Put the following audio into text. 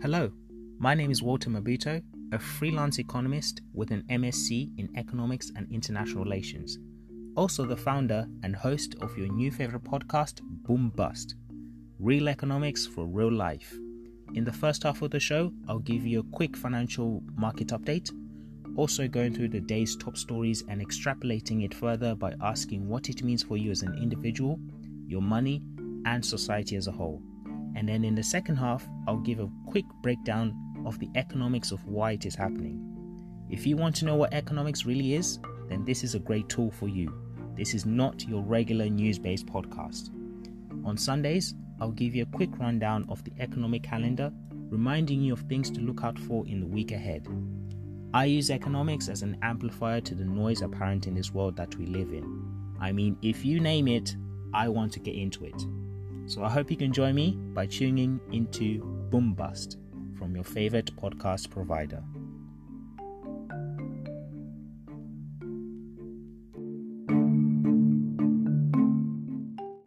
Hello, my name is Walter Mabuto, a freelance economist with an MSc in Economics and International Relations. Also the founder and host of your new favorite podcast, Boom Bust, Real Economics for Real Life. In the first half of the show, I'll give you a quick financial market update, also going through the day's top stories and extrapolating it further by asking what it means for you as an individual, your money, and society as a whole. And then in the second half, I'll give a quick breakdown of the economics of why it is happening. If you want to know what economics really is, then this is a great tool for you. This is not your regular news-based podcast. On Sundays, I'll give you a quick rundown of the economic calendar, reminding you of things to look out for in the week ahead. I use economics as an amplifier to the noise apparent in this world that we live in. I mean, if you name it, I want to get into it. So I hope you can join me by tuning into Boom Bust from your favorite podcast provider.